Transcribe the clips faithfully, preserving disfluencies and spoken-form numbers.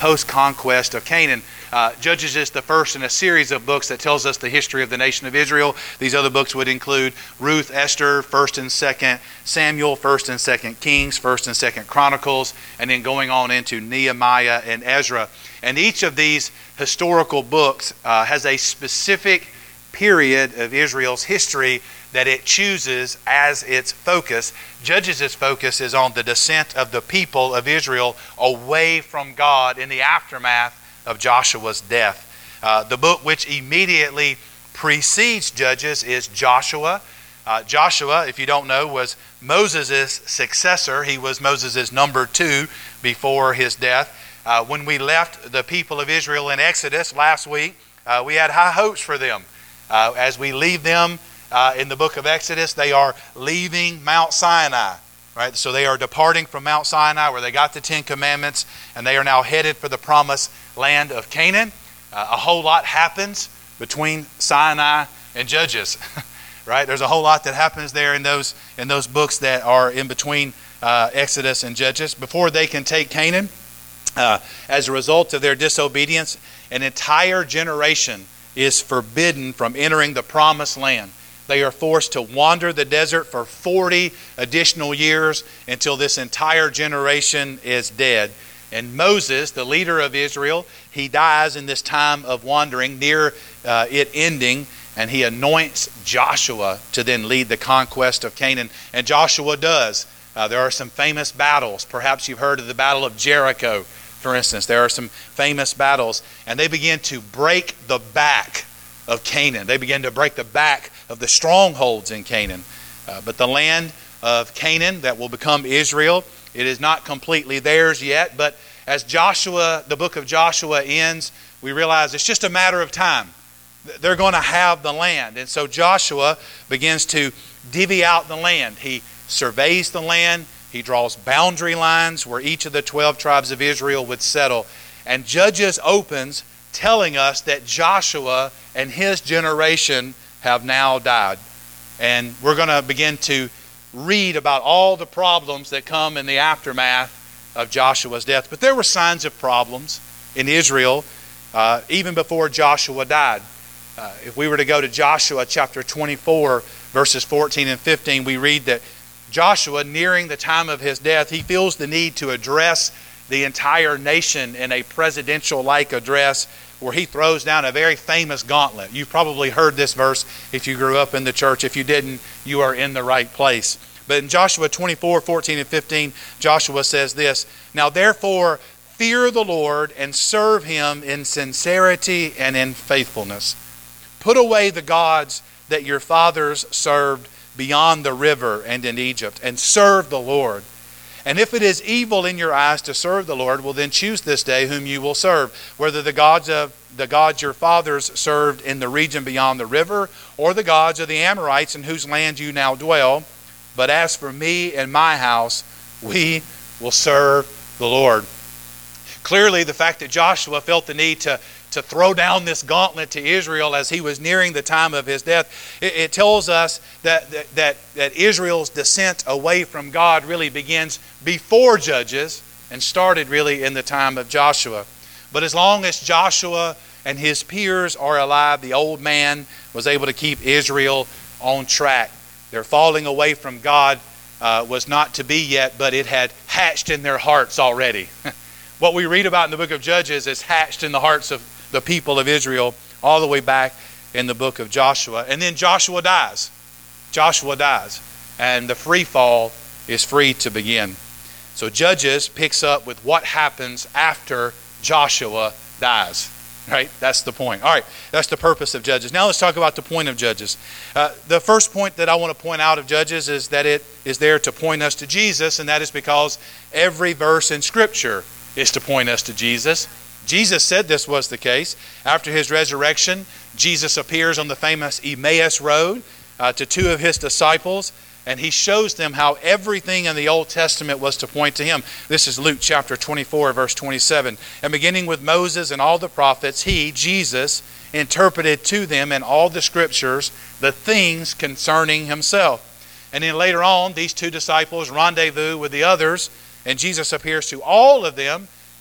post-conquest of Canaan. Uh, Judges is the first in a series of books that tells us the history of the nation of Israel. These other books would include Ruth, Esther, First and Second Samuel, First and Second Kings, First and Second Chronicles, and then going on into Nehemiah and Ezra. And each of these historical books uh, has a specific period of Israel's history that it chooses as its focus. Judges' focus is on the descent of the people of Israel away from God in the aftermath of Joshua's death. Uh, the book which immediately precedes Judges is Joshua. Uh, Joshua, if you don't know, was Moses' successor. He was Moses' number two before his death. Uh, when we left the people of Israel in Exodus last week, uh, we had high hopes for them. Uh, as we leave them uh, in the book of Exodus, they are leaving Mount Sinai. Right? So they are departing from Mount Sinai where they got the Ten Commandments, and they are now headed for the promised land of Canaan. Uh, a whole lot happens between Sinai and Judges. Right? There's a whole lot that happens there in those in those books that are in between uh, Exodus and Judges. Before they can take Canaan, uh, as a result of their disobedience, an entire generation is forbidden from entering the promised land. They are forced to wander the desert for forty additional years until this entire generation is dead. And Moses, the leader of Israel, he dies in this time of wandering, near uh, it ending, and he anoints Joshua to then lead the conquest of Canaan. And Joshua does. Uh, there are some famous battles. Perhaps you've heard of the Battle of Jericho, for instance. There are some famous battles, and they begin to break the back of Canaan. They begin to break the back of the strongholds in Canaan. Uh, but the land of Canaan that will become Israel, it is not completely theirs yet. But as Joshua, the book of Joshua ends, we realize it's just a matter of time. They're going to have the land. And so Joshua begins to divvy out the land. He surveys the land. He draws boundary lines where each of the twelve tribes of Israel would settle. And Judges opens telling us that Joshua and his generation have now died. And we're going to begin to read about all the problems that come in the aftermath of Joshua's death. But there were signs of problems in Israel uh, even before Joshua died. Uh, if we were to go to Joshua chapter twenty-four, verses fourteen and fifteen, we read that Joshua, nearing the time of his death, he feels the need to address the entire nation in a presidential-like address where he throws down a very famous gauntlet. You've probably heard this verse if you grew up in the church. If you didn't, you are in the right place. But in Joshua twenty-four, fourteen and fifteen, Joshua says this, "Now therefore fear the Lord and serve Him in sincerity and in faithfulness. Put away the gods that your fathers served beyond the river and in Egypt, and serve the Lord. And if it is evil in your eyes to serve the Lord, well then choose this day whom you will serve, whether the gods of the gods your fathers served in the region beyond the river, or the gods of the Amorites in whose land you now dwell. But as for me and my house, we will serve the Lord." Clearly, the fact that Joshua felt the need to to throw down this gauntlet to Israel as he was nearing the time of his death, it, it tells us that, that, that, that Israel's descent away from God really begins before Judges and started really in the time of Joshua. But as long as Joshua and his peers are alive, the old man was able to keep Israel on track. Their falling away from God uh, was not to be yet, but it had hatched in their hearts already. What we read about in the book of Judges is hatched in the hearts of the people of Israel all the way back in the book of Joshua. And then Joshua dies. Joshua dies. And the free fall is free to begin. So Judges picks up with what happens after Joshua dies. Right? That's the point. All right. That's the purpose of Judges. Now let's talk about the point of Judges. Uh, the first point that I want to point out of Judges is that it is there to point us to Jesus, and that is because every verse in Scripture is to point us to Jesus. Jesus said this was the case. After His resurrection, Jesus appears on the famous Emmaus Road uh, to two of His disciples, and He shows them how everything in the Old Testament was to point to Him. This is Luke chapter twenty-four, verse twenty-seven. "And beginning with Moses and all the prophets, He, Jesus, interpreted to them in all the Scriptures the things concerning Himself." And then later on, these two disciples rendezvous with the others, and Jesus appears to all of them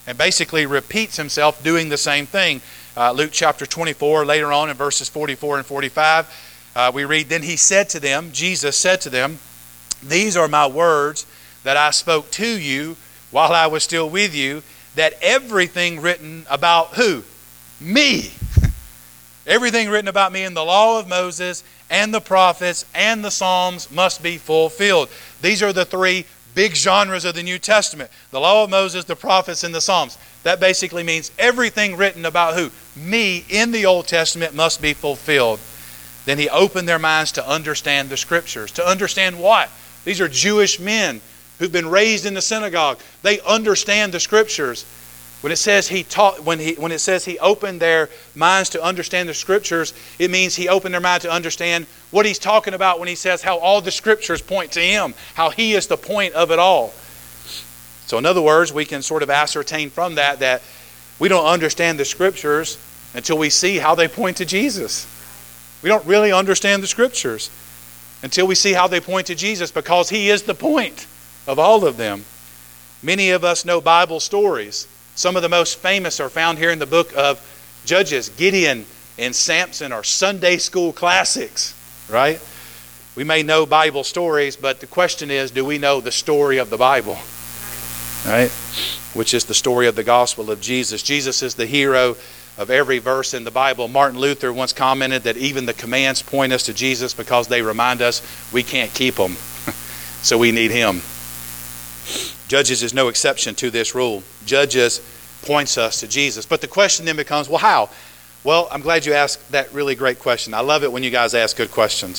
and basically repeats himself doing the same thing. Uh, Luke chapter twenty-four, later on in verses forty-four and forty-five, uh, we read, "Then he said to them," Jesus said to them, "These are my words that I spoke to you while I was still with you, that everything written about" who? Me. "Everything written about me in the law of Moses and the prophets and the Psalms must be fulfilled." These are the three big genres of the New Testament. The law of Moses, the prophets, and the Psalms. That basically means everything written about who? Me in the Old Testament must be fulfilled. Then he opened their minds to understand the Scriptures. To understand what? These are Jewish men who've been raised in the synagogue. They understand the Scriptures. When it says he taught, when he when it says he opened their minds to understand the Scriptures, it means he opened their mind to understand what he's talking about when he says how all the Scriptures point to him, how he is the point of it all. So in other words, we can sort of ascertain from that that we don't understand the Scriptures until we see how they point to Jesus. We don't really understand the Scriptures until we see how they point to Jesus, because he is the point of all of them. Many of us know Bible stories. Some of the most famous are found here in the book of Judges. Gideon and Samson are Sunday school classics, right? We may know Bible stories, but the question is, do we know the story of the Bible? Right? Which is the story of the gospel of Jesus. Jesus is the hero of every verse in the Bible. Martin Luther once commented that even the commands point us to Jesus because they remind us we can't keep them. So we need him. Judges is no exception to this rule. Judges points us to Jesus. But the question then becomes, well, how? Well, I'm glad you asked that really great question. I love it when you guys ask good questions.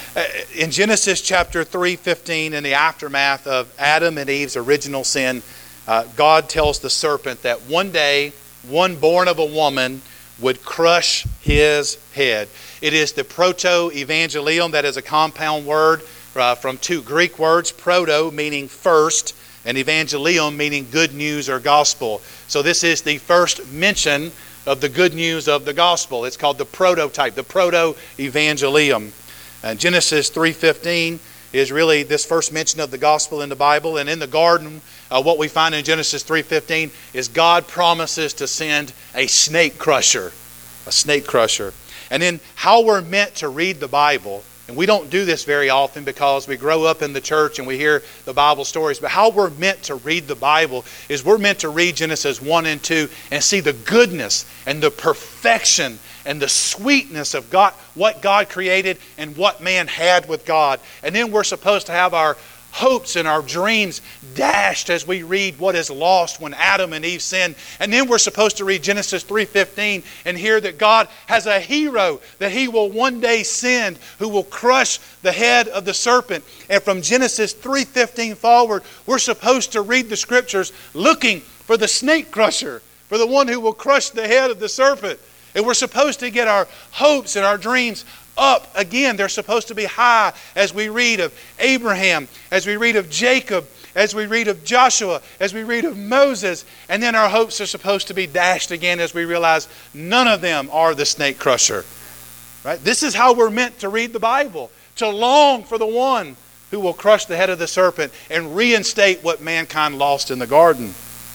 In Genesis chapter three fifteen, in the aftermath of Adam and Eve's original sin, uh, God tells the serpent that one day, one born of a woman would crush his head. It is the proto-evangelium, that is a compound word uh, from two Greek words, proto meaning first, and evangelium meaning good news or gospel. So this is the first mention of the good news of the gospel. It's called the prototype, the proto-evangelium. And Genesis three fifteen is really this first mention of the gospel in the Bible. And in the garden, uh, what we find in Genesis three fifteen is God promises to send a snake crusher. A snake crusher. And then how we're meant to read the Bible. And we don't do this very often because we grow up in the church and we hear the Bible stories. But how we're meant to read the Bible is we're meant to read Genesis one and two and see the goodness and the perfection and the sweetness of God, what God created and what man had with God. And then we're supposed to have our hopes and our dreams dashed as we read what is lost when Adam and Eve sinned. And then we're supposed to read Genesis three fifteen and hear that God has a hero that he will one day send who will crush the head of the serpent. And from Genesis three fifteen forward, we're supposed to read the Scriptures looking for the snake crusher, for the one who will crush the head of the serpent. And we're supposed to get our hopes and our dreams up again. They're supposed to be high as we read of Abraham, as we read of Jacob, as we read of Joshua, as we read of Moses. And then our hopes are supposed to be dashed again as we realize none of them are the snake crusher. Right? This is how we're meant to read the Bible. To long for the one who will crush the head of the serpent and reinstate what mankind lost in the garden.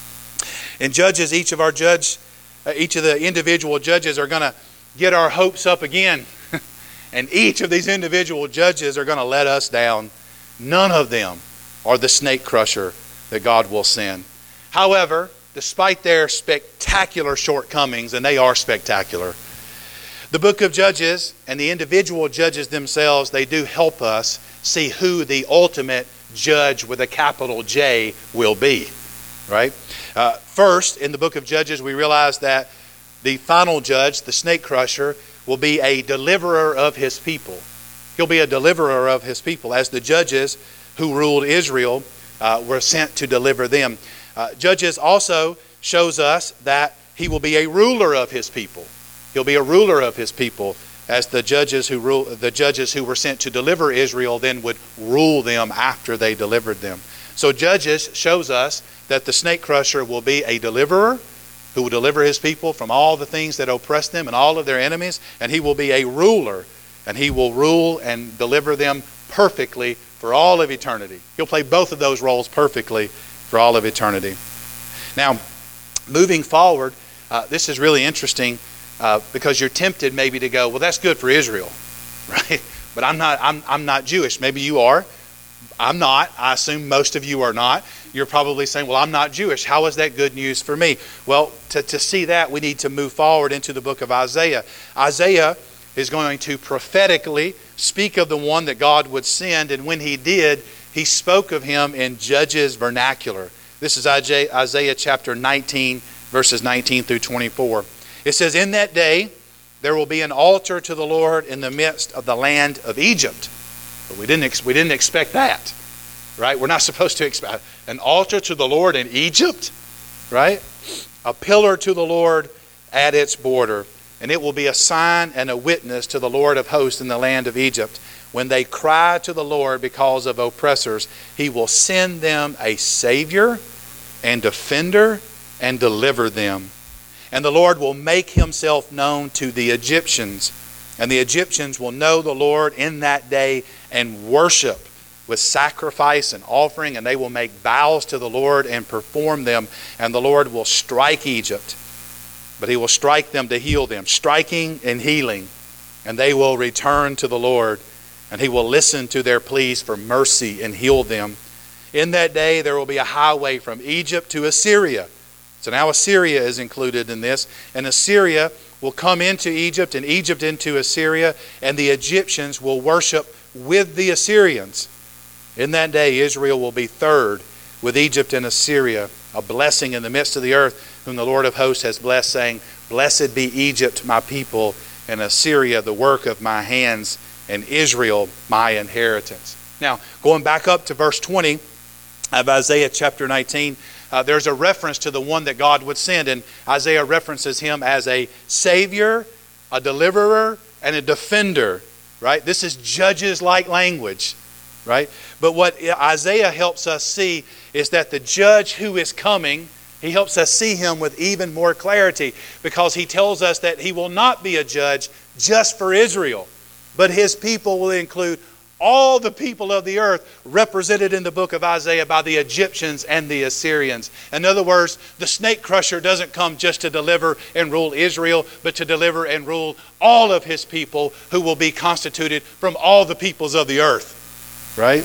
In Judges, each of our judge, uh, each of the individual judges are going to get our hopes up again. And each of these individual judges are going to let us down. None of them are the snake crusher that God will send. However, despite their spectacular shortcomings, and they are spectacular, the book of Judges and the individual judges themselves, they do help us see who the ultimate judge with a capital J will be. Right? Uh, first, in the book of Judges, we realize that the final judge, the snake crusher, will be a deliverer of his people. He'll be a deliverer of his people, as the judges who ruled Israel uh, were sent to deliver them. Uh, Judges also shows us that he will be a ruler of his people. He'll be a ruler of his people, as the judges who rule, the judges who were sent to deliver Israel then would rule them after they delivered them. So Judges shows us that the snake crusher will be a deliverer who will deliver his people from all the things that oppress them and all of their enemies. And he will be a ruler, and he will rule and deliver them perfectly for all of eternity. He'll play both of those roles perfectly for all of eternity. Now, moving forward, uh, this is really interesting uh, because you're tempted maybe to go, well, that's good for Israel, right? But I'm not, I'm, I'm not Jewish. Maybe you are. I'm not. I assume most of you are not. You're probably saying, well, I'm not Jewish. How is that good news for me? Well, to, to see that, we need to move forward into the book of Isaiah. Isaiah is going to prophetically speak of the one that God would send, and when he did, he spoke of him in Judges vernacular. This is Isaiah chapter nineteen, verses nineteen through twenty-four. It says, in that day there will be an altar to the Lord in the midst of the land of Egypt. But we didn't, we didn't expect that, right? We're not supposed to expect an altar to the Lord in Egypt, right? A pillar to the Lord at its border. And it will be a sign and a witness to the Lord of hosts in the land of Egypt. When they cry to the Lord because of oppressors, he will send them a Savior and defender and deliver them. And the Lord will make himself known to the Egyptians. And the Egyptians will know the Lord in that day and worship with sacrifice and offering. And they will make vows to the Lord and perform them. And the Lord will strike Egypt. But he will strike them to heal them. Striking and healing. And they will return to the Lord. And he will listen to their pleas for mercy and heal them. In that day there will be a highway from Egypt to Assyria. So now Assyria is included in this. And Assyria will come into Egypt, and Egypt into Assyria, and the Egyptians will worship with the Assyrians. In that day Israel will be third with Egypt and Assyria, a blessing in the midst of the earth, whom the Lord of hosts has blessed, saying, blessed be Egypt, my people, and Assyria, the work of my hands, and Israel, my inheritance. Now, going back up to verse twenty of Isaiah chapter nineteen, uh, there's a reference to the one that God would send, and Isaiah references him as a Savior, a deliverer, and a defender, right? This is judges-like language, right? But what Isaiah helps us see is that the judge who is coming, he helps us see him with even more clarity, because he tells us that he will not be a judge just for Israel, but his people will include all the people of the earth represented in the book of Isaiah by the Egyptians and the Assyrians. In other words, the snake crusher doesn't come just to deliver and rule Israel, but to deliver and rule all of his people, who will be constituted from all the peoples of the earth. Right?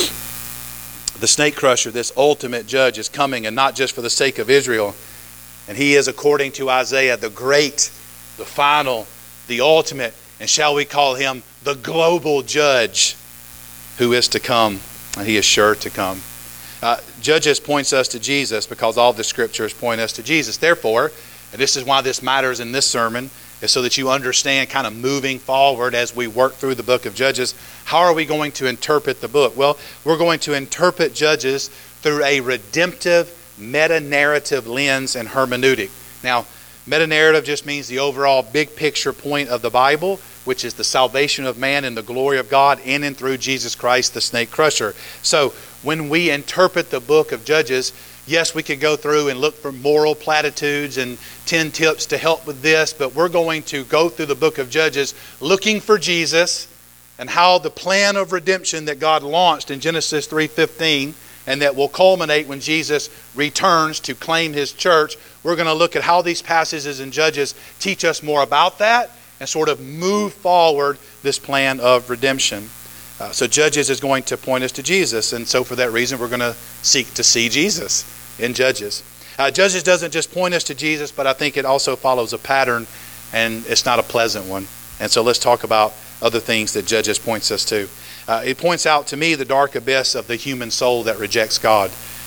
The snake crusher, this ultimate judge, is coming, and not just for the sake of Israel. And he is, according to Isaiah, the great, the final, the ultimate, and shall we call him the global judge who is to come, and he is sure to come. Uh, Judges points us to Jesus, because all the scriptures point us to Jesus. Therefore, and this is why this matters in this sermon, is so that you understand, kind of moving forward as we work through the book of Judges, how are we going to interpret the book? Well, we're going to interpret Judges through a redemptive, meta-narrative lens and hermeneutic. Now, meta-narrative just means the overall big picture point of the Bible, which is the salvation of man and the glory of God in and through Jesus Christ, the snake crusher. So when we interpret the book of Judges, yes, we could go through and look for moral platitudes and ten tips to help with this, but we're going to go through the book of Judges looking for Jesus and how the plan of redemption that God launched in Genesis three fifteen, and that will culminate when Jesus returns to claim his church. We're going to look at how these passages in Judges teach us more about that and sort of move forward this plan of redemption. Uh, so Judges is going to point us to Jesus, and so for that reason we're going to seek to see Jesus in Judges. Uh, Judges doesn't just point us to Jesus, but I think it also follows a pattern, and it's not a pleasant one. And so let's talk about other things that Judges points us to. Uh, it points out to me the dark abyss of the human soul that rejects God.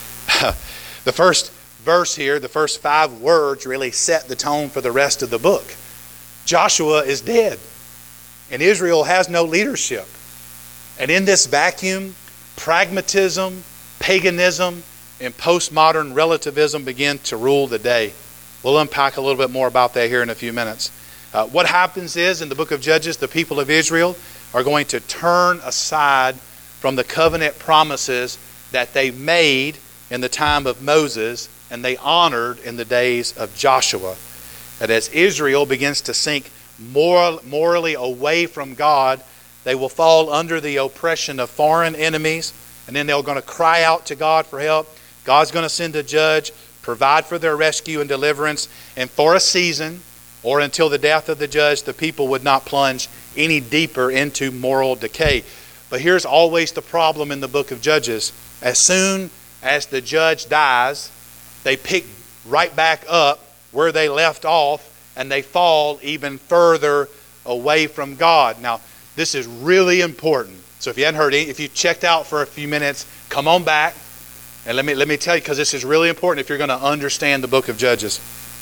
The first verse here, the first five words, really set the tone for the rest of the book. Joshua is dead, and Israel has no leadership. And in this vacuum, pragmatism, paganism, and postmodern relativism begin to rule the day. We'll unpack a little bit more about that here in a few minutes. Uh, what happens is, in the book of Judges, the people of Israel are going to turn aside from the covenant promises that they made in the time of Moses and they honored in the days of Joshua. That as Israel begins to sink moral, morally away from God, they will fall under the oppression of foreign enemies, and then they're going to cry out to God for help. God's going to send a judge. provide for their rescue and deliverance, and for a season, or until the death of the judge, the people would not plunge any deeper into moral decay. But here's always the problem in the book of Judges. As soon as the judge dies, they pick right back up where they left off, and they fall even further away from God. Now, this is really important. So if you hadn't heard it, if you checked out for a few minutes, come on back. And let me, let me tell you, because this is really important if you're going to understand the book of Judges.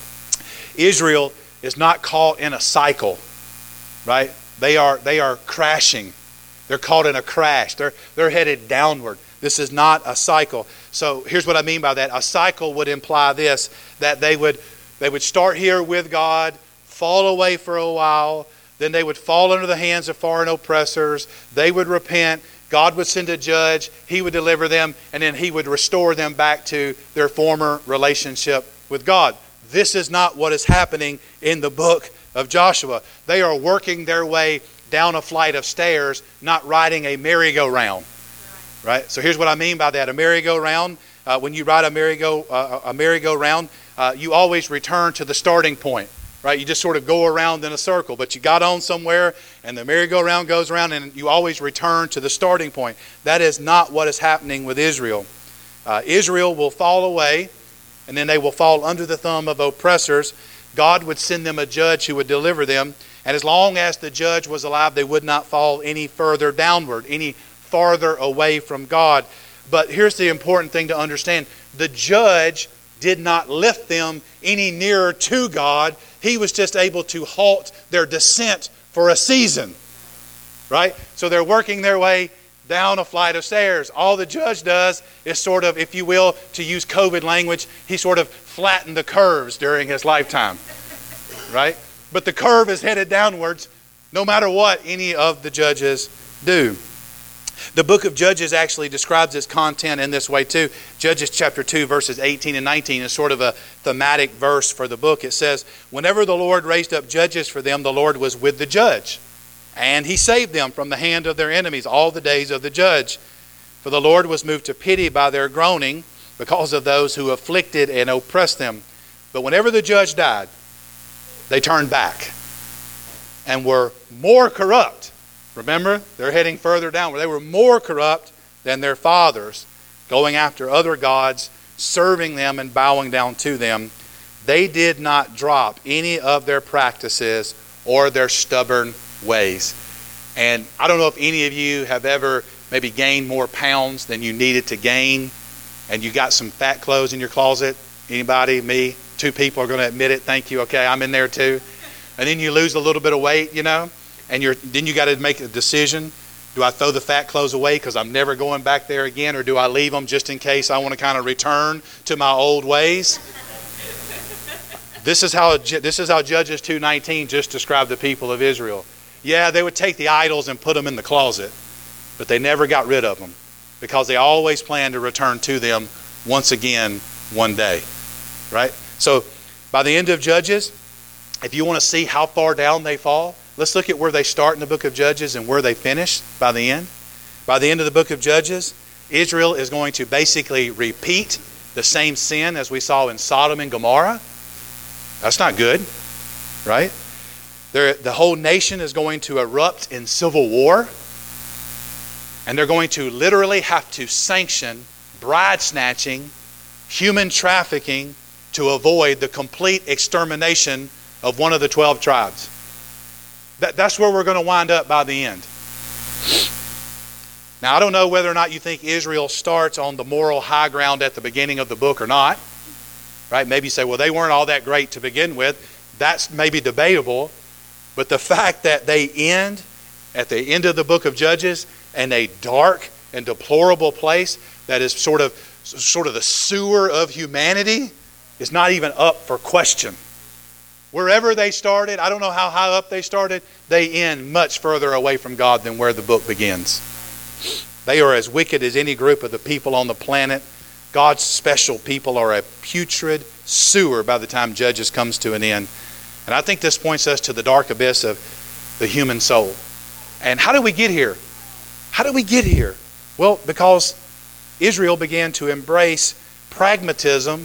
Israel is not caught in a cycle, right? They are, they are crashing. They're caught in a crash. They're, they're headed downward. This is not a cycle. So here's what I mean by that. A cycle would imply this, that they would, they would start here with God, fall away for a while, then they would fall under the hands of foreign oppressors. They would repent. God would send a judge. He would deliver them, and then He would restore them back to their former relationship with God. This is not what is happening in the book of Joshua. They are working their way down a flight of stairs, not riding a merry-go-round. Right? So here's what I mean by that. A merry-go-round, uh, when you ride a merry-go, uh, a merry-go-round, uh, you always return to the starting point. Right? You just sort of go around in a circle, but you got on somewhere and the merry-go-round goes around and you always return to the starting point. That is not what is happening with Israel. Uh, Israel will fall away, and then they will fall under the thumb of oppressors. God would send them a judge who would deliver them, and as long as the judge was alive, they would not fall any further downward, any farther away from God. But here's the important thing to understand. The judge did not lift them any nearer to God. He was just able to halt their descent for a season. Right? So they're working their way down a flight of stairs. All the judge does is sort of, if you will, to use COVID language, he sort of flattened the curves during his lifetime. Right? But the curve is headed downwards no matter what any of the judges do. The book of Judges actually describes its content in this way too. Judges chapter two verses eighteen and nineteen is sort of a thematic verse for the book. It says, whenever the Lord raised up judges for them, the Lord was with the judge, and He saved them from the hand of their enemies all the days of the judge. For the Lord was moved to pity by their groaning because of those who afflicted and oppressed them. But whenever the judge died, they turned back and were more corrupt. Remember, they're heading further downward. They were more corrupt than their fathers, going after other gods, serving them and bowing down to them. They did not drop any of their practices or their stubborn ways. And I don't know if any of you have ever maybe gained more pounds than you needed to gain, and you got some fat clothes in your closet. Anybody? Me? Two people are going to admit it. Thank you. Okay, I'm in there too. And then you lose a little bit of weight, you know. And you're, then you got to make a decision. Do I throw the fat clothes away because I'm never going back there again, or do I leave them just in case I want to kind of return to my old ways? This is how this is how Judges two nineteen just described the people of Israel. Yeah, they would take the idols and put them in the closet, but they never got rid of them because they always planned to return to them once again one day. Right? So by the end of Judges, if you want to see how far down they fall, let's look at where they start in the book of Judges and where they finish by the end. By the end of the book of Judges, Israel is going to basically repeat the same sin as we saw in Sodom and Gomorrah. That's not good, right? They're, the whole nation is going to erupt in civil war, and they're going to literally have to sanction bride snatching, human trafficking to avoid the complete extermination of one of the twelve tribes. That, that's where we're going to wind up by the end. Now, I don't know whether or not you think Israel starts on the moral high ground at the beginning of the book or not. Right? Maybe you say, well, they weren't all that great to begin with. That's maybe debatable. But the fact that they end at the end of the book of Judges in a dark and deplorable place that is sort of, sort of the sewer of humanity is not even up for question. Wherever they started, I don't know how high up they started, they end much further away from God than where the book begins. They are as wicked as any group of the people on the planet. God's special people are a putrid sewer by the time Judges comes to an end. And I think this points us to the dark abyss of the human soul. And how did we get here? How did we get here? Well, because Israel began to embrace pragmatism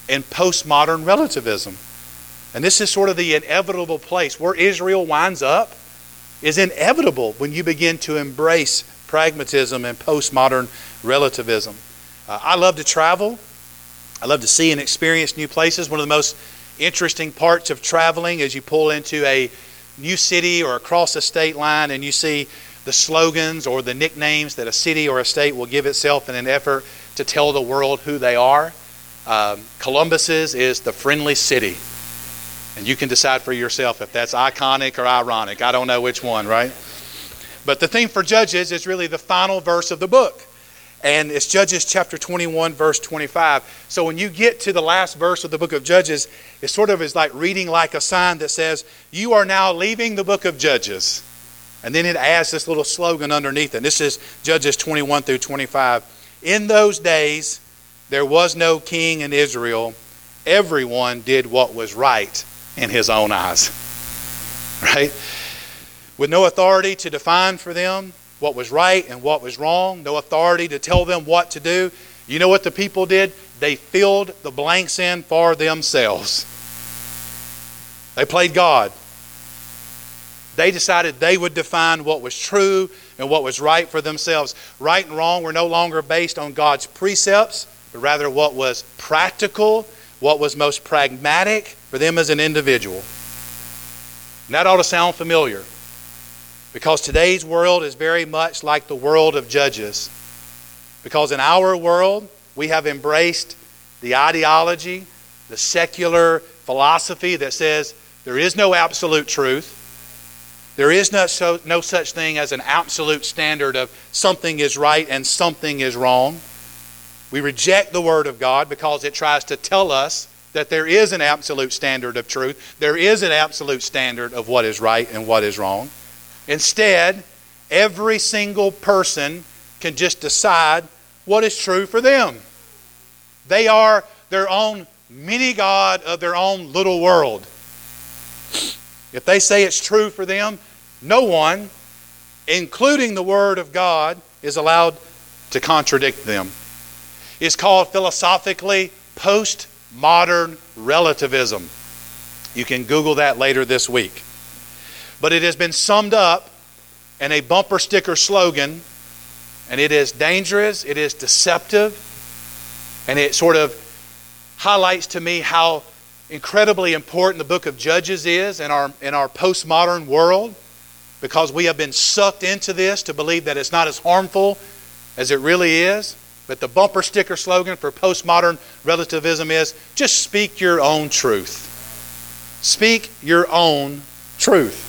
and postmodern relativism. And this is sort of the inevitable place. Where Israel winds up is inevitable when you begin to embrace pragmatism and postmodern relativism. Uh, I love to travel. I love to see and experience new places. One of the most interesting parts of traveling is you pull into a new city or across a state line and you see the slogans or the nicknames that a city or a state will give itself in an effort to tell the world who they are. Um, Columbus's is the friendly city. And you can decide for yourself if that's iconic or ironic. I don't know which one, right? But the theme for Judges is really the final verse of the book. And it's Judges chapter twenty-one, verse twenty-five. So when you get to the last verse of the book of Judges, it sort of is like reading like a sign that says, you are now leaving the book of Judges. And then it adds this little slogan underneath it. This is Judges twenty-one through twenty-five. In those days, there was no king in Israel. Everyone did what was right in his own eyes. Right? With no authority to define for them what was right and what was wrong, no authority to tell them what to do. You know what the people did? They filled the blanks in for themselves. They played God. They decided they would define what was true and what was right for themselves. Right and wrong were no longer based on God's precepts, but rather what was practical, what was most pragmatic for them as an individual. And that ought to sound familiar, because today's world is very much like the world of Judges. Because in our world, we have embraced the ideology, the secular philosophy that says there is no absolute truth. There is no, so, no such thing as an absolute standard of something is right and something is wrong. We reject the Word of God because it tries to tell us that there is an absolute standard of truth. There is an absolute standard of what is right and what is wrong. Instead, every single person can just decide what is true for them. They are their own mini-God of their own little world. If they say it's true for them, no one, including the Word of God, is allowed to contradict them. It's called philosophically postmodern relativism. You can Google that later this week. But it has been summed up in a bumper sticker slogan, and it is dangerous, it is deceptive, and it sort of highlights to me how incredibly important the book of Judges is in our, in our postmodern world, because we have been sucked into this to believe that it's not as harmful as it really is. But the bumper sticker slogan for postmodern relativism is, just speak your own truth. Speak your own truth.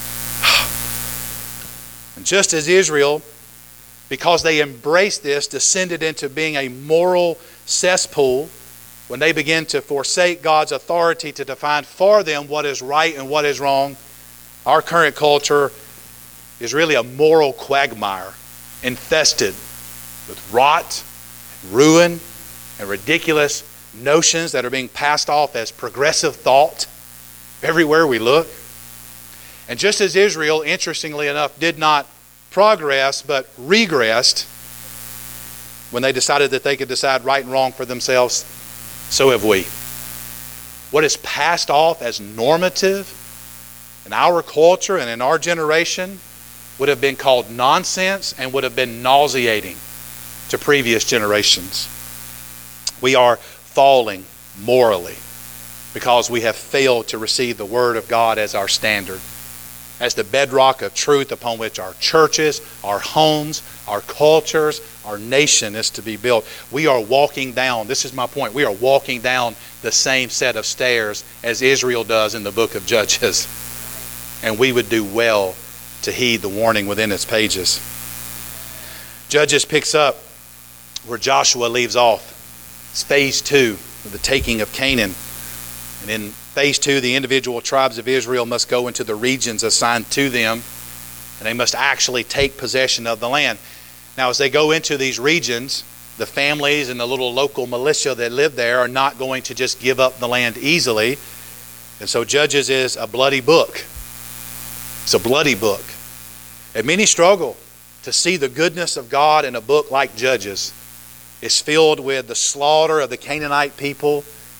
And just as Israel, because they embraced this, descended into being a moral cesspool, when they begin to forsake God's authority to define for them what is right and what is wrong, our current culture is really a moral quagmire, infested with rot, ruin, and ridiculous notions that are being passed off as progressive thought everywhere we look. And just as Israel, interestingly enough, did not progress but regressed when they decided that they could decide right and wrong for themselves, so have we. What is passed off as normative in our culture and in our generation would have been called nonsense and would have been nauseating to previous generations. We are falling morally because we have failed to receive the Word of God as our standard, as the bedrock of truth upon which our churches, our homes, our cultures, our nation is to be built. We are walking down, this is my point, we are walking down the same set of stairs as Israel does in the book of Judges. And we would do well to heed the warning within its pages. Judges picks up where Joshua leaves off. It's phase two of the taking of Canaan. And in phase two, the individual tribes of Israel must go into the regions assigned to them, and they must actually take possession of the land. Now, as they go into these regions, the families and the little local militia that live there are not going to just give up the land easily. And so Judges is a bloody book. It's a bloody book. And many struggle to see the goodness of God in a book like Judges. It's filled with the slaughter of the Canaanite people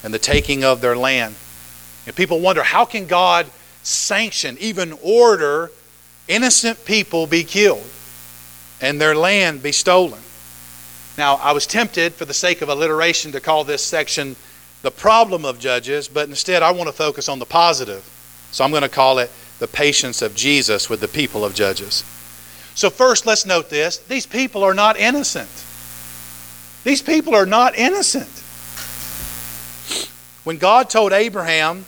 and the taking of their land. And people wonder, how can God sanction, even order, innocent people be killed and their land be stolen? Now, I was tempted, for the sake of alliteration, to call this section the problem of Judges, but instead I want to focus on the positive. So I'm going to call it the patience of Jesus with the people of Judges. So first, let's note this. These people are not innocent. These people are not innocent. When God told Abraham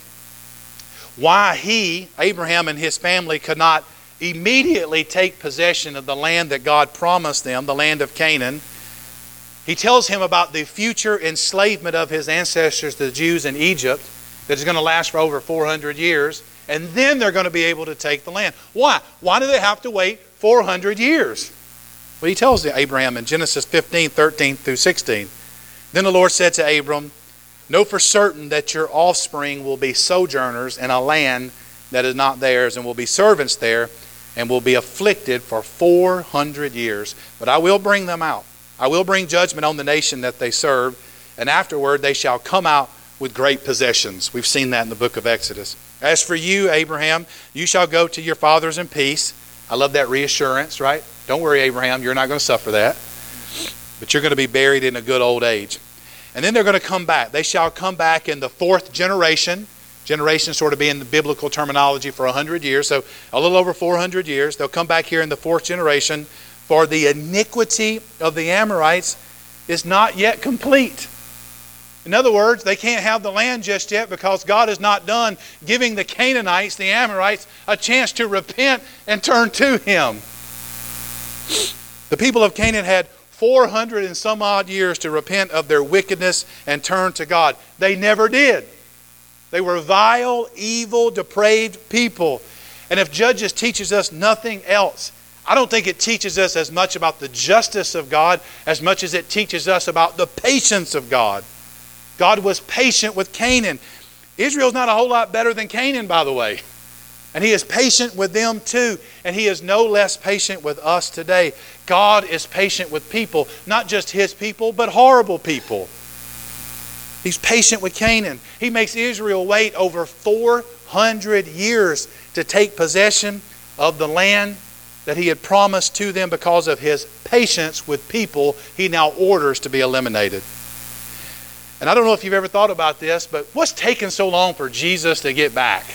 why he, Abraham and his family, could not immediately take possession of the land that God promised them, the land of Canaan, He tells him about the future enslavement of his ancestors, the Jews in Egypt, that is going to last for over four hundred years, and then they're going to be able to take the land. Why? Why do they have to wait four hundred years? Well, he tells Abraham in Genesis fifteen, thirteen through sixteen. Then the Lord said to Abram, "Know for certain that your offspring will be sojourners in a land that is not theirs, and will be servants there, and will be afflicted for four hundred years. But I will bring them out. I will bring judgment on the nation that they serve, and afterward they shall come out with great possessions." We've seen that in the book of Exodus. "As for you, Abraham, you shall go to your fathers in peace." I love that reassurance, right? Don't worry, Abraham, you're not going to suffer that. But you're going to be buried in a good old age. And then they're going to come back. They shall come back in the fourth generation. Generation sort of being the biblical terminology for one hundred years. So a little over four hundred years. They'll come back here in the fourth generation. "For the iniquity of the Amorites is not yet complete." In other words, they can't have the land just yet because God is not done giving the Canaanites, the Amorites, a chance to repent and turn to Him. The people of Canaan had four hundred and some odd years to repent of their wickedness and turn to God. They never did. They were vile, evil, depraved people. And if Judges teaches us nothing else, I don't think it teaches us as much about the justice of God as much as it teaches us about the patience of God. God was patient with Canaan. Israel's not a whole lot better than Canaan, by the way. And He is patient with them too. And He is no less patient with us today. God is patient with people, not just His people, but horrible people. He's patient with Canaan. He makes Israel wait over four hundred years to take possession of the land that He had promised to them because of His patience with people He now orders to be eliminated. And I don't know if you've ever thought about this, but what's taken so long for Jesus to get back?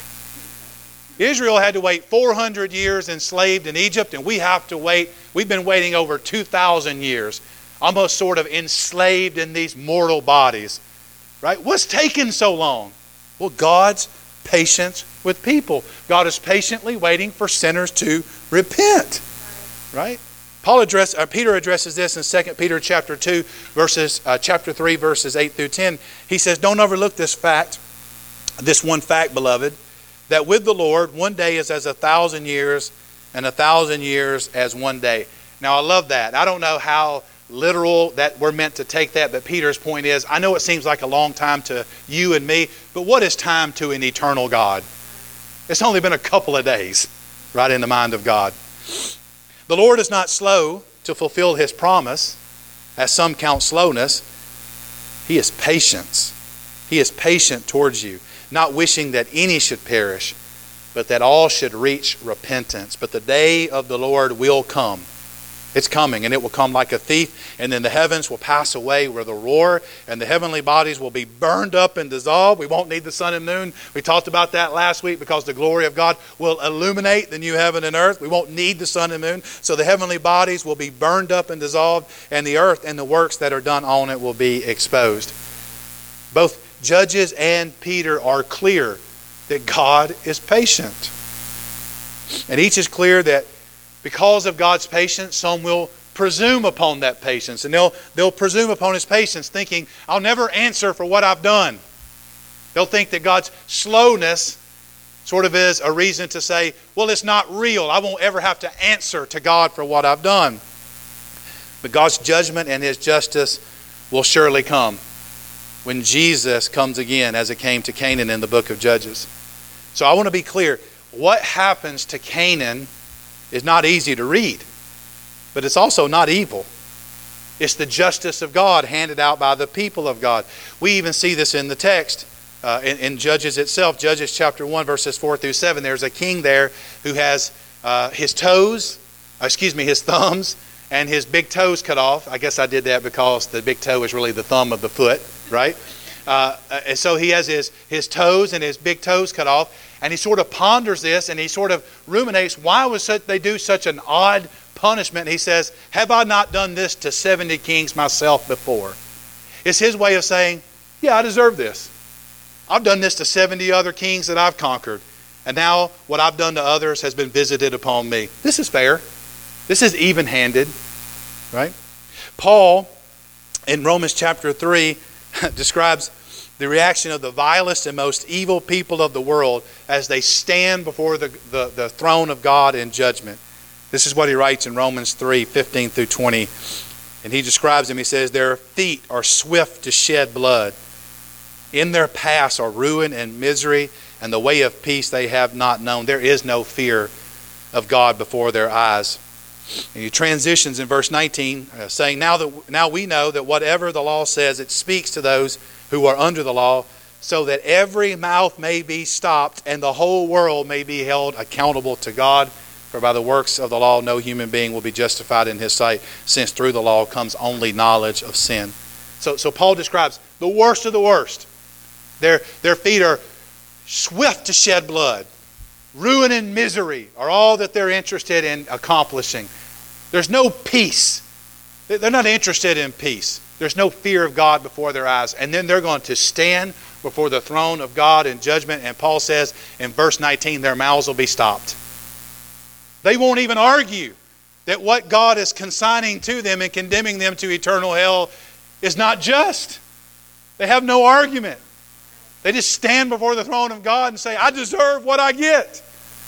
Israel had to wait four hundred years enslaved in Egypt, and we have to wait. We've been waiting over two thousand years, almost sort of enslaved in these mortal bodies. Right? What's taken so long? Well, God's patience with people. God is patiently waiting for sinners to repent. Right? Paul address, uh, Peter addresses this in Second Peter chapter two, verses uh, chapter three, verses eight through ten. He says, "Don't overlook this fact, this one fact, beloved, that with the Lord one day is as a thousand years, and a thousand years as one day." Now, I love that. I don't know how literal that we're meant to take that, but Peter's point is, I know it seems like a long time to you and me, but what is time to an eternal God? It's only been a couple of days, right, in the mind of God. "The Lord is not slow to fulfill His promise, as some count slowness. He is patient. He is patient towards you, not wishing that any should perish, but that all should reach repentance. But the day of the Lord will come." It's coming, and it will come like a thief, and then the heavens will pass away with a roar, and the heavenly bodies will be burned up and dissolved. We won't need the sun and moon. We talked about that last week because the glory of God will illuminate the new heaven and earth. We won't need the sun and moon. So the heavenly bodies will be burned up and dissolved, and the earth and the works that are done on it will be exposed. Both Judges and Peter are clear that God is patient. And each is clear that because of God's patience, some will presume upon that patience. And they'll, they'll presume upon His patience thinking, I'll never answer for what I've done. They'll think that God's slowness sort of is a reason to say, well, it's not real. I won't ever have to answer to God for what I've done. But God's judgment and His justice will surely come when Jesus comes again, as it came to Canaan in the book of Judges. So I want to be clear. What happens to Canaan is not easy to read, but it's also not evil. It's the justice of God handed out by the people of God. We even see this in the text, uh, in, in Judges itself. Judges chapter one, verses four through seven. There's a king there who has uh, his toes, excuse me, his thumbs, and his big toes cut off. I guess I did that because the big toe is really the thumb of the foot, right? Uh, and so he has his, his toes and his big toes cut off, and he sort of ponders this, and he sort of ruminates, why was such, they do such an odd punishment? He says, have I not done this to seventy kings myself before? It's his way of saying, yeah, I deserve this. I've done this to seventy other kings that I've conquered, and now what I've done to others has been visited upon me. This is fair. This is even-handed, right? Paul, in Romans chapter three, describes the reaction of the vilest and most evil people of the world as they stand before the, the, the throne of God in judgment. This is what he writes in Romans three, fifteen through twenty. And he describes them. He says, their feet are swift to shed blood. In their paths are ruin and misery, and the way of peace they have not known. There is no fear of God before their eyes. And he transitions in verse nineteen, uh, saying, now that now we know that whatever the law says, it speaks to those who are under the law, so that every mouth may be stopped and the whole world may be held accountable to God. For by the works of the law no human being will be justified in his sight, since through the law comes only knowledge of sin. So, so Paul describes the worst of the worst. Their, their feet are swift to shed blood. Ruin and misery are all that they're interested in accomplishing. There's no peace. They're not interested in peace. There's no fear of God before their eyes. And then they're going to stand before the throne of God in judgment. And Paul says in verse nineteen, their mouths will be stopped. They won't even argue that what God is consigning to them and condemning them to eternal hell is not just. They have no argument. They just stand before the throne of God and say, I deserve what I get.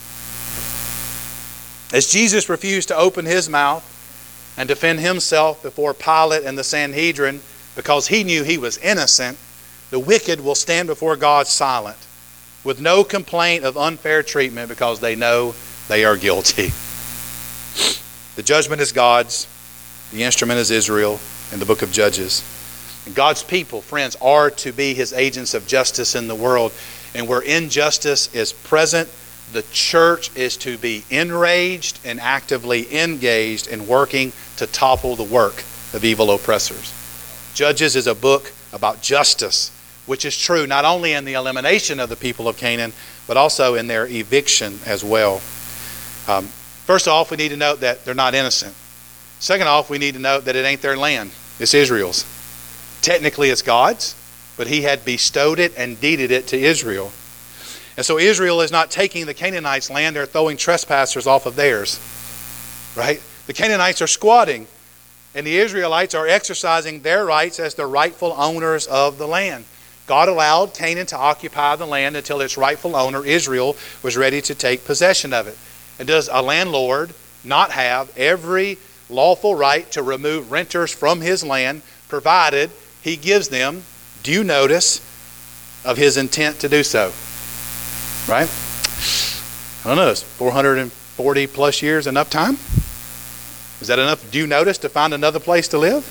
As Jesus refused to open his mouth and defend himself before Pilate and the Sanhedrin because he knew he was innocent, the wicked will stand before God silent, with no complaint of unfair treatment because they know they are guilty. The judgment is God's. The instrument is Israel in the book of Judges. And God's people, friends, are to be his agents of justice in the world. And where injustice is present, the church is to be enraged and actively engaged in working to topple the work of evil oppressors. Judges is a book about justice, which is true not only in the elimination of the people of Canaan, but also in their eviction as well. Um, first off, we need to note that they're not innocent. Second off, we need to note that it ain't their land. It's Israel's. Technically it's God's, but he had bestowed it and deeded it to Israel. And so Israel is not taking the Canaanites' land, they're throwing trespassers off of theirs. Right? The Canaanites are squatting, and the Israelites are exercising their rights as the rightful owners of the land. God allowed Canaan to occupy the land until its rightful owner, Israel, was ready to take possession of it. And does a landlord not have every lawful right to remove renters from his land, provided he gives them due notice of his intent to do so? Right? I don't know, is four hundred forty plus years enough time? Is that enough due notice to find another place to live?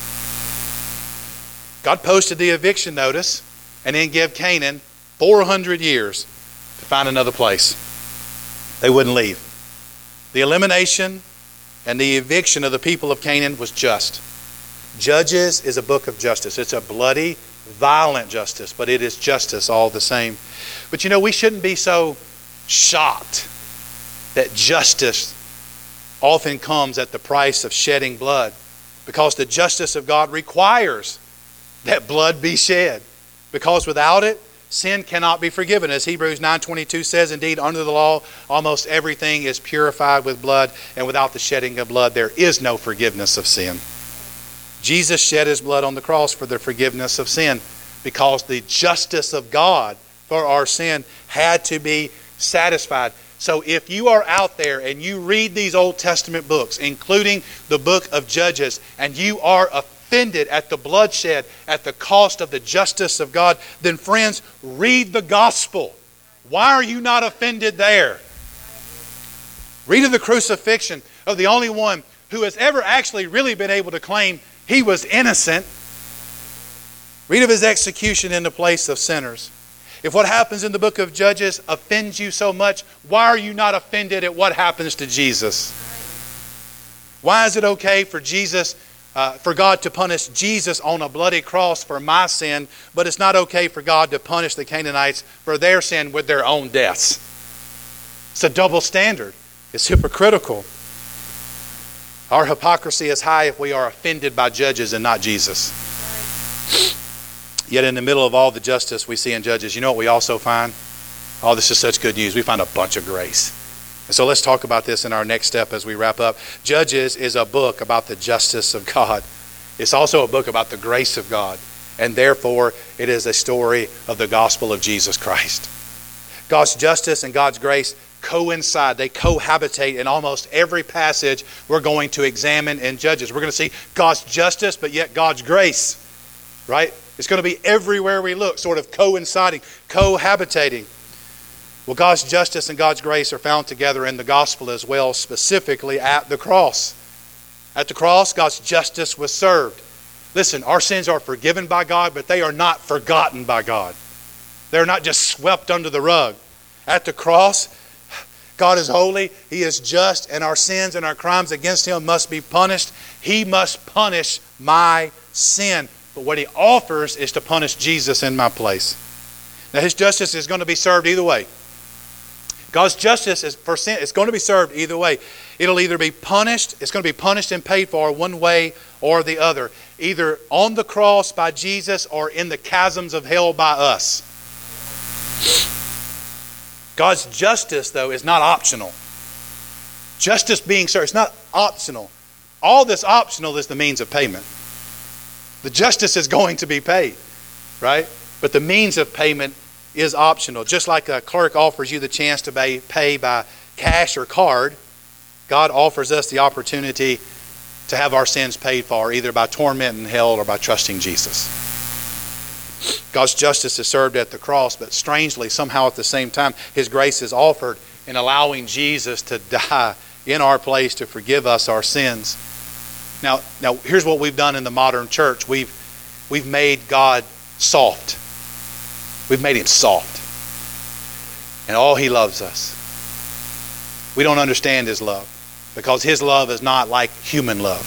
God posted the eviction notice and then gave Canaan four hundred years to find another place. They wouldn't leave. The elimination and the eviction of the people of Canaan was just. Judges is a book of justice. It's a bloody, violent justice, but it is justice all the same. But you know, we shouldn't be so shocked that justice often comes at the price of shedding blood, because the justice of God requires that blood be shed. Because without it, sin cannot be forgiven. As Hebrews nine twenty-two says, indeed, under the law, almost everything is purified with blood, and without the shedding of blood, there is no forgiveness of sin. Jesus shed his blood on the cross for the forgiveness of sin, because the justice of God for our sin had to be satisfied. So if you are out there and you read these Old Testament books, including the book of Judges, and you are offended at the bloodshed, at the cost of the justice of God, then friends, read the gospel. Why are you not offended there? Read of the crucifixion of the only one who has ever actually really been able to claim He was innocent. Read of his execution in the place of sinners. If what happens in the book of Judges offends you so much, why are you not offended at what happens to Jesus? Why is it okay for Jesus, uh, for God to punish Jesus on a bloody cross for my sin, but it's not okay for God to punish the Canaanites for their sin with their own deaths? It's a double standard. It's hypocritical. Our hypocrisy is high if we are offended by Judges and not Jesus. Yet in the middle of all the justice we see in Judges, you know what we also find? Oh, this is such good news. We find a bunch of grace. And so let's talk about this in our next step as we wrap up. Judges is a book about the justice of God. It's also a book about the grace of God. And therefore, it is a story of the gospel of Jesus Christ. God's justice and God's grace coincide. They cohabitate in almost every passage we're going to examine in Judges. We're going to see God's justice, but yet God's grace. Right? It's going to be everywhere we look, sort of coinciding, cohabitating. Well, God's justice and God's grace are found together in the gospel as well, specifically at the cross. At the cross, God's justice was served. Listen, our sins are forgiven by God, but they are not forgotten by God. They're not just swept under the rug. At the cross, God is holy, He is just, and our sins and our crimes against Him must be punished. He must punish my sin. But what He offers is to punish Jesus in my place. Now His justice is going to be served either way. God's justice is for sin. It's going to be served either way. It'll either be punished, it's going to be punished and paid for one way or the other. Either on the cross by Jesus or in the chasms of hell by us. God's justice, though, is not optional. Justice being served, it's not optional. All that's optional is the means of payment. The justice is going to be paid, right? But the means of payment is optional. Just like a clerk offers you the chance to pay, pay by cash or card, God offers us the opportunity to have our sins paid for, either by torment in hell or by trusting Jesus. God's justice is served at the cross, but strangely, somehow at the same time, His grace is offered in allowing Jesus to die in our place to forgive us our sins. Now, now here's what we've done in the modern church. We've, we've made God soft. We've made Him soft. And all He loves us. We don't understand His love because His love is not like human love.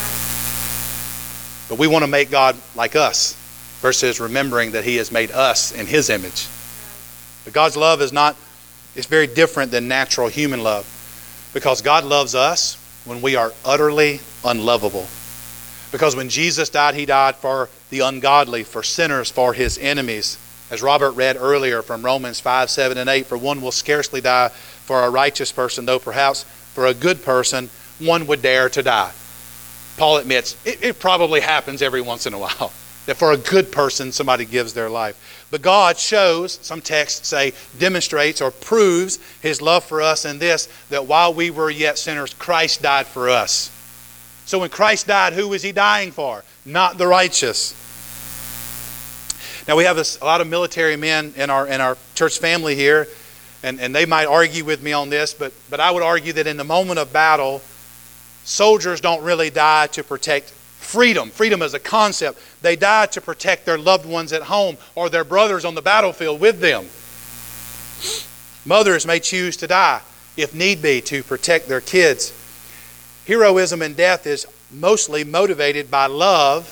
But we want to make God like us versus remembering that He has made us in His image. But God's love is not, it's very different than natural human love because God loves us when we are utterly unlovable. Because when Jesus died, He died for the ungodly, for sinners, for His enemies. As Robert read earlier from Romans five, seven, and eight, for one will scarcely die for a righteous person, though perhaps for a good person one would dare to die. Paul admits it, it probably happens every once in a while that for a good person somebody gives their life. But God shows, some texts say, demonstrates or proves His love for us in this, that while we were yet sinners, Christ died for us. So when Christ died, who was He dying for? Not the righteous. Now we have a, a lot of military men in our in our church family here, and, and they might argue with me on this, but, but I would argue that in the moment of battle, soldiers don't really die to protect freedom. Freedom is a concept. They die to protect their loved ones at home or their brothers on the battlefield with them. Mothers may choose to die, if need be, to protect their kids. Heroism in death is mostly motivated by love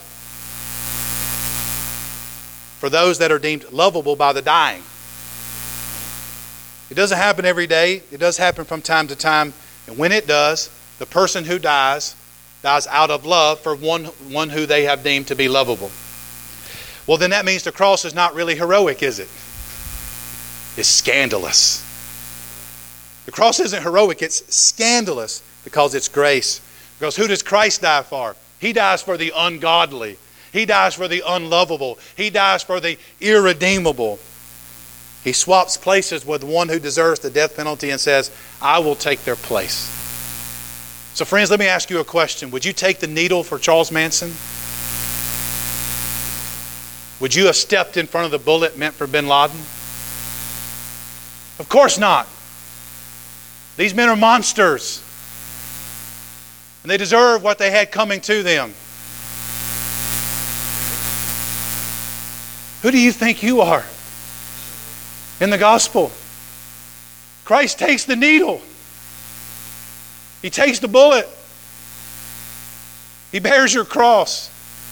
for those that are deemed lovable by the dying. It doesn't happen every day. It does happen from time to time. And when it does, the person who dies dies out of love for one, one who they have deemed to be lovable. Well, then that means the cross is not really heroic, is it? It's scandalous. The cross isn't heroic, it's scandalous because it's grace. Because who does Christ die for? He dies for the ungodly. He dies for the unlovable. He dies for the irredeemable. He swaps places with one who deserves the death penalty and says, I will take their place. So friends, let me ask you a question. Would you take the needle for Charles Manson? Would you have stepped in front of the bullet meant for bin Laden? Of course not. These men are monsters. And they deserve what they had coming to them. Who do you think you are in the gospel? Christ takes the needle. He takes the bullet. He bears your cross.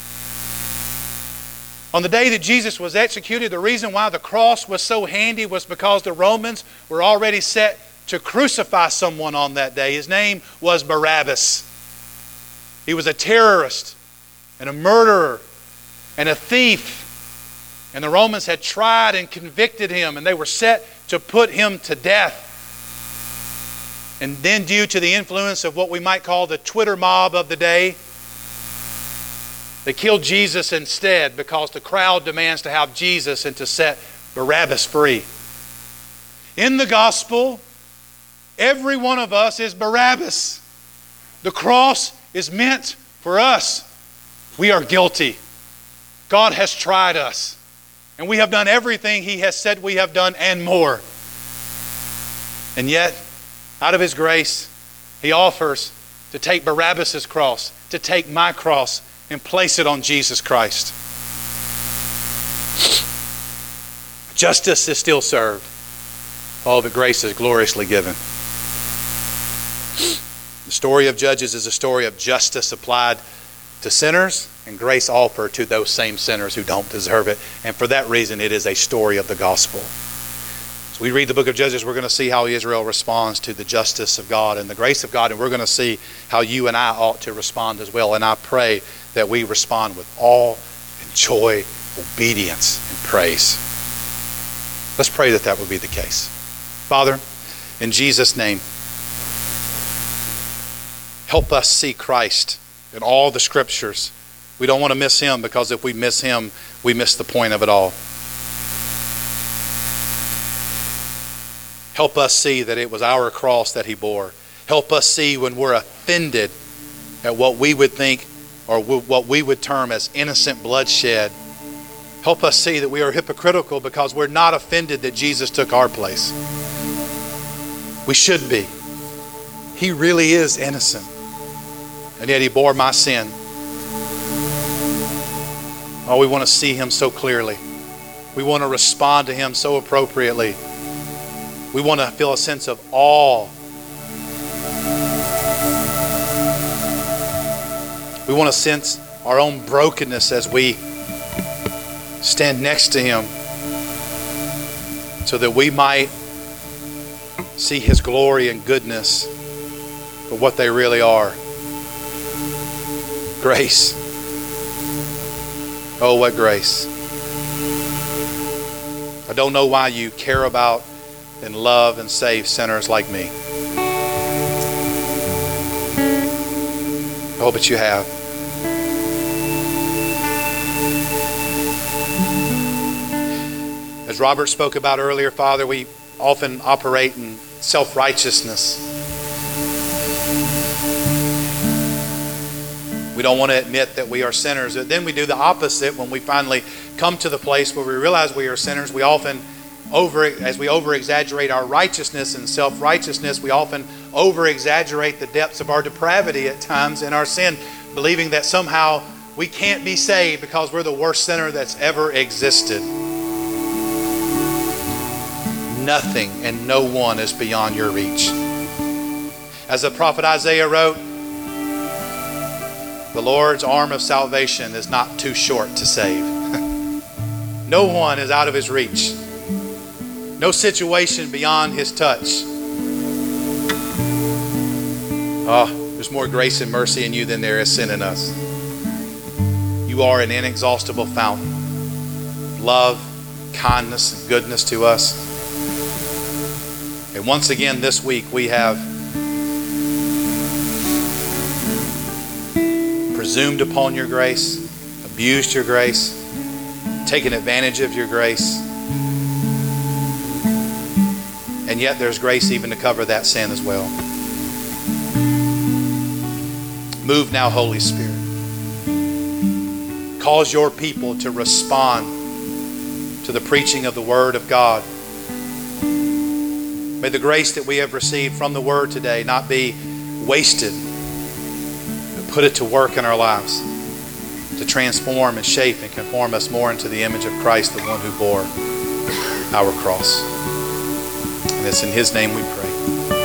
On the day that Jesus was executed, the reason why the cross was so handy was because the Romans were already set to crucify someone on that day. His name was Barabbas. He was a terrorist and a murderer and a thief. And the Romans had tried and convicted him, and they were set to put him to death. And then, due to the influence of what we might call the Twitter mob of the day, they killed Jesus instead because the crowd demands to have Jesus and to set Barabbas free. In the gospel, every one of us is Barabbas. The cross is meant for us. We are guilty. God has tried us. And we have done everything He has said we have done and more. And yet, out of His grace, He offers to take Barabbas' cross, to take my cross, and place it on Jesus Christ. Justice is still served. All but grace is gloriously given. The story of Judges is a story of justice applied to sinners and grace offered to those same sinners who don't deserve it. And for that reason, it is a story of the gospel. As we read the book of Judges, we're going to see how Israel responds to the justice of God and the grace of God. And we're going to see how you and I ought to respond as well. And I pray that we respond with awe and joy, obedience and praise. Let's pray that that would be the case. Father, in Jesus' name, help us see Christ in all the Scriptures. We don't want to miss Him, because if we miss Him, we miss the point of it all. Help us see that it was our cross that He bore. Help us see when we're offended at what we would think or what we would term as innocent bloodshed. Help us see that we are hypocritical because we're not offended that Jesus took our place. We should be. He really is innocent. And yet He bore my sin. Oh, we want to see Him so clearly. We want to respond to Him so appropriately. We want to feel a sense of awe. We want to sense our own brokenness as we stand next to Him, so that we might see His glory and goodness for what they really are. Grace. Oh, what grace. I don't know why You care about and love and save sinners like me. Oh, but You have. As Robert spoke about earlier, Father, we often operate in self-righteousness. We don't want to admit that we are sinners. But then we do the opposite. When we finally come to the place where we realize we are sinners, we often over, as we over-exaggerate our righteousness and self-righteousness, we often over-exaggerate the depths of our depravity at times in our sin, believing that somehow we can't be saved because we're the worst sinner that's ever existed. Nothing and no one is beyond Your reach. As the prophet Isaiah wrote, the Lord's arm of salvation is not too short to save. No one is out of His reach. No situation beyond His touch. Oh, there's more grace and mercy in You than there is sin in us. You are an inexhaustible fountain of love, kindness, and goodness to us. And once again this week we have presumed upon Your grace, abused Your grace, taken advantage of Your grace. And yet there's grace even to cover that sin as well. Move now, Holy Spirit. Cause Your people to respond to the preaching of the Word of God. May the grace that we have received from the Word today not be wasted, but put it to work in our lives to transform and shape and conform us more into the image of Christ, the one who bore our cross. And it's in His name we pray.